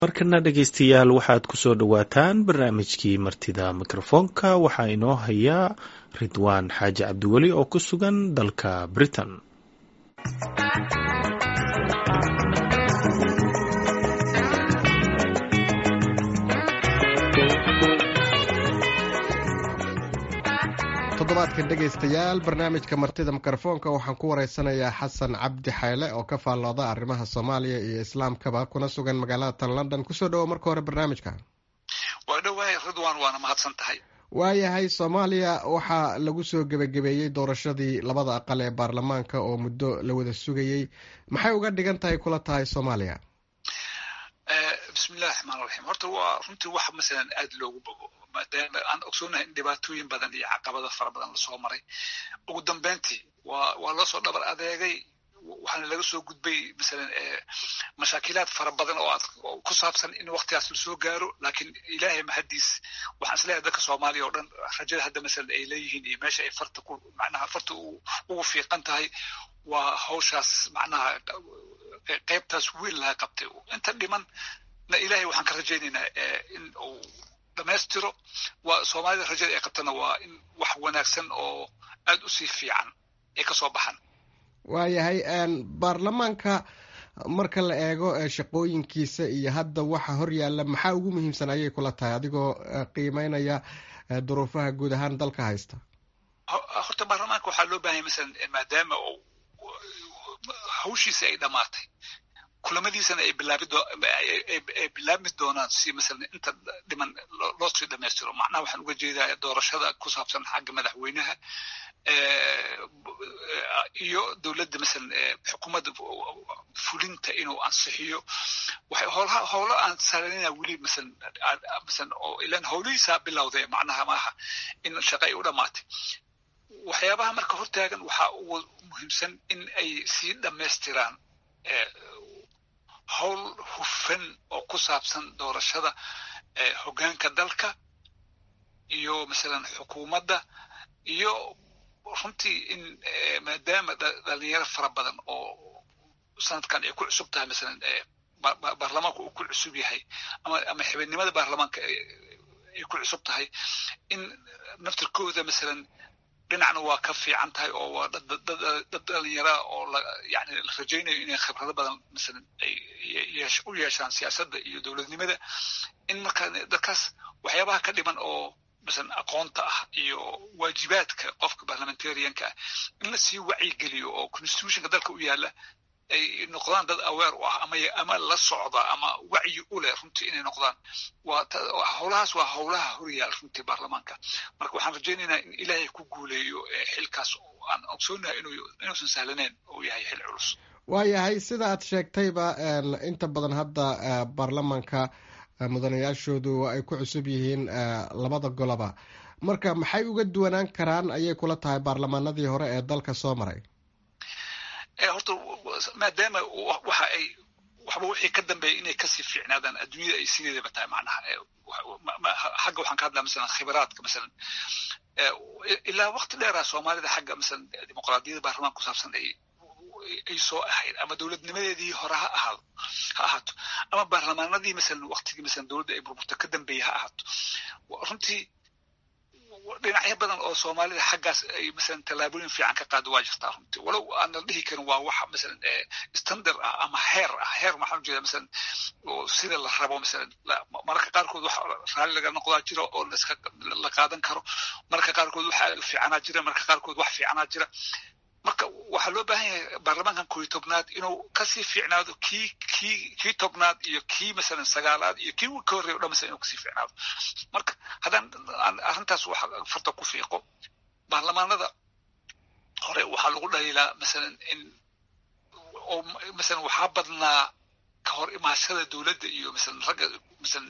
markana dhegaystayaal waxaad ku soo dhowaataan barnaamijkii martida mikrofoonka waxaa inoo hayaa ridwaan xaaji cabdiweli oo ku sugan dalka Britain. toddobaadkan dhegaystayaal barnaamijka martida mikrofoonka waxaan ku wareysanayaa xasan cabdi xayle oo ka faallooda arrimaha Soomaaliya iyo Islaamkaba kuna sugan magaalada London. kusoo dhawo marka hore barnaamijka. waa dhawahay Ridwaan, waana mahadsan tahay. waayahay, Soomaaliya waxaa lagu soo gabagabeeyey doorashadii labada aqal ee baarlamaanka oo muddo la wada sugayey. maxay uga dhigan tahay kula tahay Soomaaliya? bismillahi raxmaani raxiim. horta waa runtii wax masalan aad loogu bogo maadaama aan ogsoonahay in dhibaatooyin badan iyo caqabado fara badan lasoo maray. ugu dambeyntii waa loo soo dhabar adeegay, waxaana laga soo gudbay masalan mashaakilaad fara badan oo ku saabsan in waqtigaas lasoo gaaro. laakiin ilaahay mahadiis waxaan isleeyahay dadka Soomaaliya oo dhan rajada hadda masalan ay leeyihiin iyo meesha ay farta ugu fiiqan tahay waa hawshaas macnaha qaybtaas wiil laga qabtay. inta dhiman na ilaahay waxaan ka rajaynaynaa in uu dhamaystiro. waa Soomaalida rajada ay qabtana waa in wax wanaagsan oo aad u sii fiican ay ka soo baxaan. waayahay, baarlamaanka marka la eego shaqooyinkiisa iyo hadda waxa hor yaalla maxaa ugu muhiimsan ayay kula tahay adigoo qiimeynaya duruufaha guud ahaan dalka haysta? horta baarlamaanka waxaa loo baahanya masalan maadaama hawshiisa ay dhamaatay, kulamadiisana ay bilaabmi doonaan si masalan inta dhiman loo sii dhamaystiro. macnaha waxaan uga jeedaa doorashada ku saabsan xagga madaxweynaha iyo dowladda masalan xukuumadda fulinta inuu ansixiyo. waxay howlo aan saarayna weli masalan oo ilaan howlihiisa bilowday, macnaha maaha in shaqo ay u dhamaatay. waxyaabaha marka hortaagan waxaa ugu muhiimsan in ay sii dhamaystiraan howl hufan oo ku saabsan doorashada hoggaanka dalka iyo masalan xukuumadda, iyo runtii in maadaama dhalinyaro fara badan oo sanadkan ay ku cusub tahay masalan baarlamaanka uu ku cusub yahay ama xibinimada baarlamaanka ay ku cusub tahay, in naftirkooda masalan dhinacna waa ka fiican tahay oo waa dad dhalinyara oo yani la rajaynayo inay khibrado badan masalan ay u yeeshaan siyaasadda iyo dowladnimada. in marka dadkaas waxyaabaha ka dhiman oo masalan aqoonta ah iyo waajibaadka qofka parliamentarianka ah in la sii wacyigeliyo oo constitutionka dalka u yaala ay noqdaan dad aware u ah ama la socda ama wacyi u leh runtii inay noqdaan. howlahaas waa howlaha horyaal runtii baarlamaanka. marka waxaan rajaynaynaa in ilaahay ku guuleeyo xilkaas aan ogsoonahay inuusan sahlaneyn oo yahay xil culus. waayahay, sida aad sheegtayba inta badan hadda baarlamaanka mudanayaashoodu ay ku cusub yihiin labada goloba. marka maxay uga duwanaan karaan ayay kula tahay baarlamaanadii hore ee dalka soo maray? horta maadaama waxba wixii ka dambeeya inay kasii fiicnaadaan adduunyada ay sideedaba tahay, macnaha xagga waxaan ka hadlaa masalan khibraadka masalan ilaa waqti dheeraa Soomaalida xagga masalan dimuqraadiyadda baarlamaanka ku saabsan ay soo ahayd, ama dowladnimadeedii hore ha ahaato ama baarlamaanadii masalan waqtigii masalan dowladda ay burburta ka dambeeyay ha ahaato. runtii dhinacyo badan oo Soomaalida xaggaas ay masalan tallaabooyin fiican ka qaado waa jirtaa runtii, walow aan la dhihi karin waa waxa masalan standard ah ama heer maxaan ujeedaa masalan oo sida la rabo masalan mararka qaarkood wax raalli laga noqdaa jira oo la qaadan karo, mararka qaarkood waxa fiicanaa jira, mararka qaarkood wax fiicanaa jira. marka waxaa loo baahan yahay baarlamaankan 11aad inuu kasii fiicnaado kii tobnaad iyo kii masalan sagaalaad iyo kii ka horreeya o dhan masalan inuu kasii fiicnaado. marka haddaan arrintaas wax farta ku fiiqo, baarlamaanada hore waxaa lagu dhaliilaa masalan oo masalan waxaa badnaa ka hor imaashada dowladda iyo masalan ragga masalan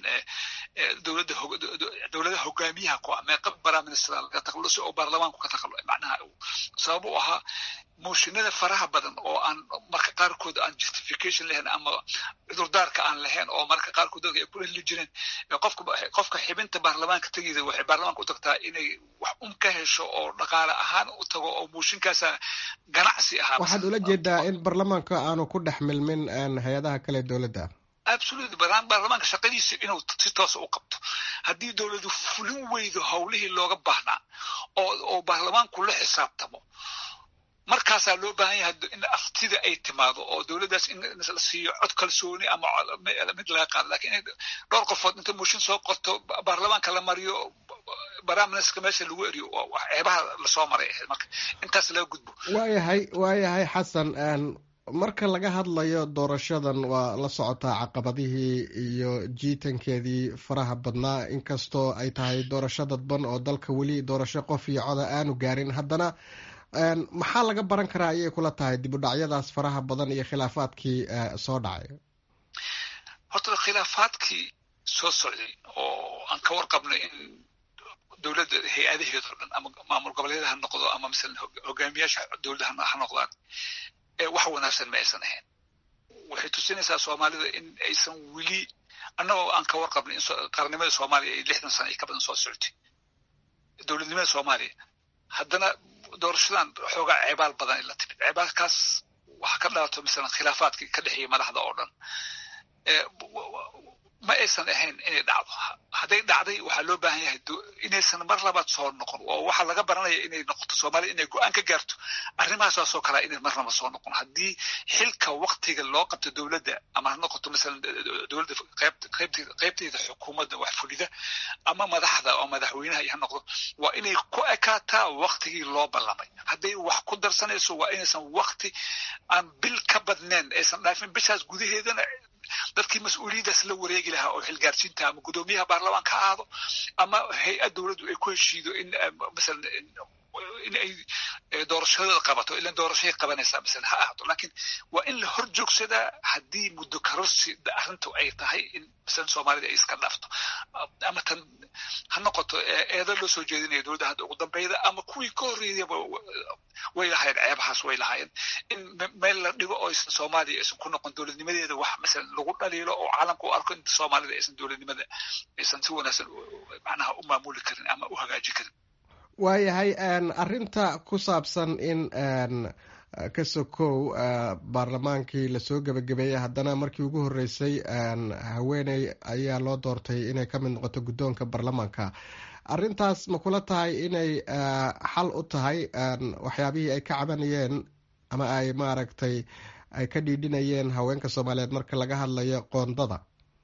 dowladaha hogaamiyaha ku ah meeqa baraminister laga takhaluso oo baarlamaanku ka takhaluso. macnaha sabab u ahaa mooshinada faraha badan oo aan marka qaarkood aan justification lahayn ama cudurdaarka aan lahayn oo marka qaarkood dadka ay ku dhali jireen. qofka xibinta baarlamaanka tegida waxay baarlamaanka u tagtaa inay wax ka hesho oo dhaqaale ahaan u tago oo mooshinkaasa ganacsi ahaa. waxaad ula jeedaa in baarlamaanka aanu ku dhex milmin hay-adaha kale dowladda? absolutely baarlamaanka shaqadiisa inuu si toos u qabto haddii dowladdu fulin weydo howlihii looga baahnaa oo baarlamaanku la xisaabtamo markaasaa loo baahan yahay in aftida ay timaado oo dowladdaas in la siiyo cod kalsooni ama mid laga qaado laakiin dhowr qofood inta mooshin soo qorto baarlamaanka la mariyo barnaamijka meesha lagu eriyo ceebaha lasoo maray marka intaas laga gudbo waayahay xasan marka laga hadlayo doorashadan waa la socotaa caqabadihii iyo jiitankeedii faraha badnaa inkastoo ay tahay doorasho dadban oo dalka weli doorasho qof iyo coda aanu gaarin haddana maxaa laga baran karaa ayay kula tahay dib u dhacyadaas faraha badan iyo khilaafaadkii soo dhacay horta khilaafaadkii soo socday oo aan ka warqabno in dowladda hay-adaheeda oo dhan ama maamul goboleedaha ha noqdo ama masalan hogaamiyaasha dowladda ha noqdaan wax wanaagsan ma aysan ahayn waxay tusinaysaa soomaalida in aysan weli annagoo aan ka warqabno in qarannimada soomaaliya ay 60 sano ay ka badan soo socotay dowladnimada soomaaliya haddana doorashadan xoogaa ceebaal badan ay la timid ceebaalkaas waxa ka dhalato masalan khilaafaadkii ka dhexeeyay madaxda oo dhan ma aysan ahayn inay dhacdo hadday dhacday waxaa loo baahan yahay inaysan mar labaad soo noqon oo waxaa laga baranaya inay noqoto soomaaliya inay go-aan ka gaarto arrimahaas oo kalea inay marnaba soo noqon haddii xilka waktiga loo qabto dowladda ama ha noqoto masalan dowladda qaybteeda xukuumadda wax fulida ama madaxda oo madaxweynaha ha noqdo waa inay ku ekaataa waktigii loo ballamay hadday wax ku darsanayso waa inaysan wakti aan bil ka badnayn aysan dhaafin bishaas gudaheedana dadkii mas-uuliyaddaas la wareegi lahaa oo xilgaarsiinta ama guddoomiyaha baarlamaanka ha ahaado ama hay-ad dowladdu ay ku heshiido in masalan in ay doorashadooda qabato ilan doorashay qabanaysaa masalan ha ahaato laakiin waa in la hor joogsadaa haddii muddo karorsi arrintu ay tahay in masalan soomaalida ay iska dhaafto ama tan ha noqoto eedo loo soo jeedinaya dowladda hadda ugu dambeyda ama kuwii ka horreeyaba way lahaayeen ceebahaas way lahaayeen in meel la dhigo oo aysan soomaaliya aysan ku noqon dowladnimadeeda wax masalan lagu dhaliilo oo caalamka u arko in soomaalida aysan dowladnimada aysan si wanaagsan macnaha u maamuli karin ama u hagaaji karin waayahay arrinta ku saabsan in ka sokow baarlamaankii lasoo gebagabeeyey haddana markii ugu horreysay haweeney ayaa loo doortay inay ka mid noqoto guddoonka baarlamaanka arrintaas ma kula tahay inay xal u tahay waxyaabihii ay ka cabanayeen ama ay maaragtay ay ka dhiidhinayeen haweenka soomaaliyeed marka laga hadlayo qoondada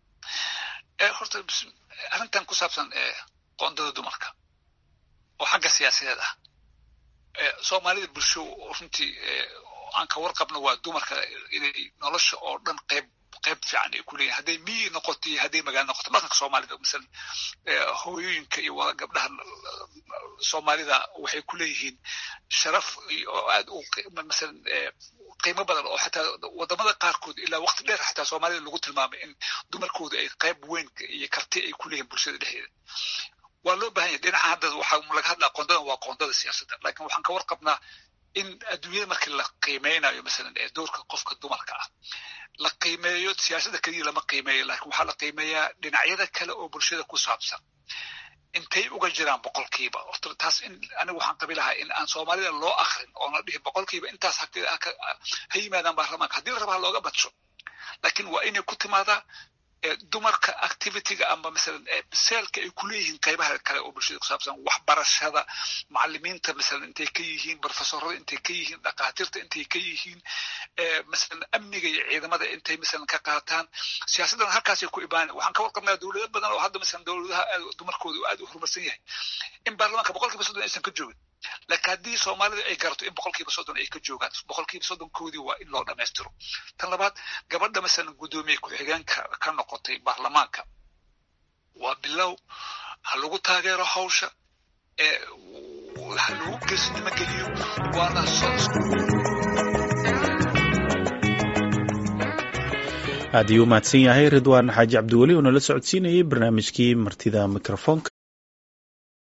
horta arrintan ku saabsan qoondada dumarka oo xagga siyaasadeed ah soomaalida bulsho runtii aan ka warqabno waa dumarka inay nolosha oo dhan qayb fiican ay ku leeyihin hadday miyi noqoto iyo hadday magaalo noqoto dhaqanka soomaalida masalan hooyooyinka iyo gabdhaha soomaalida waxay ku leeyihiin sharaf oo aad u masalan qiimo badan oo xataa wadamada qaarkood ilaa waqti dheer xataa soomaalida lagu tilmaamay in dumarkooda ay qayb weyn iyo karti ay ku leeyihin bulshada dhexdeeda waa loo baahan yahay dhinaca hadda waxaa laga hadlaa qoondadan waa qoondada siyaasadda laakiin waxaan ka warqabnaa in adduunyada markii la qiimeynayo masalan doorka qofka dumarka ah la qiimeeyo siyaasadda keliya lama qiimeeyo laakiin waxaa la qiimeeyaa dhinacyada kale oo bulshada ku saabsan intay uga jiraan boqolkiiba horta taas in anigu waxaan qabi lahaa in aan soomaalida loo akrin oo la dhihin boqolkiiba intaas ha yimaadaan baarlamaanka haddii la rabaa looga badsho laakiin waa inay ku timaadaa dumarka activityga ama masalan seelka ay ku leeyihiin qaybaha kale oo bulshada ku saabsan waxbarashada macallimiinta masalan intay ka yihiin professorada intay ka yihiin dhakhaatiirta intay ka yihiin masalan amniga iyo ciidamada intay masalan ka qaataan siyaasaddan halkaasay ku ibaanay waxaan ka warqabnaa dowlado badan oo hadda masalan dowladaha dumarkooda aad u horumarsan yahay in baarlamaanka 30% aysan ka joogin laakiin haddii soomaalida ay garato in 30% ay ka joogaan 30%koodii waa in loo dhammaystiro tan labaad gabadha masalan guddoomiye ku-xigeenka ka noqotay baarlamaanka waa bilow ha lagu taageero hawsha ha lagu geesnimo geliyo waana aad ayuu u mahadsan yahay ridwaan xaaji cabdiweli oo nala socodsiinayay barnaamijkii martida mikrofoonka